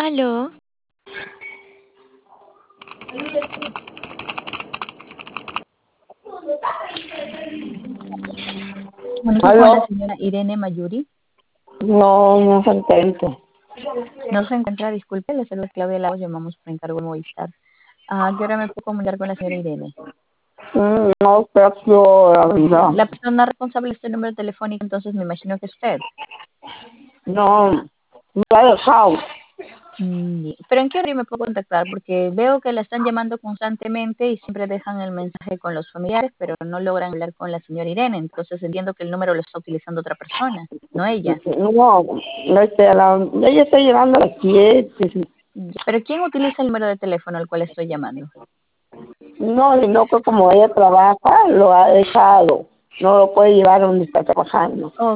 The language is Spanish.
Aló, Comunico con la ¿Aló? señora Irene Mayuri. No, no se encuentra. No se encuentra, disculpe, le saluda Claudia Lagos, llamamos por encargo de Movistar. ¿A qué hora me puedo comunicar con la señora Irene? No, pero no, La persona responsable de este número telefónico, entonces me imagino que es usted. no, me ha dejado. Bien. Pero ¿en qué hora me puedo contactar? Porque veo que la están llamando constantemente y siempre dejan el mensaje con los familiares, pero no logran hablar con la señora Irene. Entonces entiendo que el número lo está utilizando otra persona, no ella. Ella está llegando a las 7. Pero ¿quién utiliza el número de teléfono al cual estoy llamando? No, sino que como ella trabaja, lo ha dejado. No lo puede llevar donde está trabajando.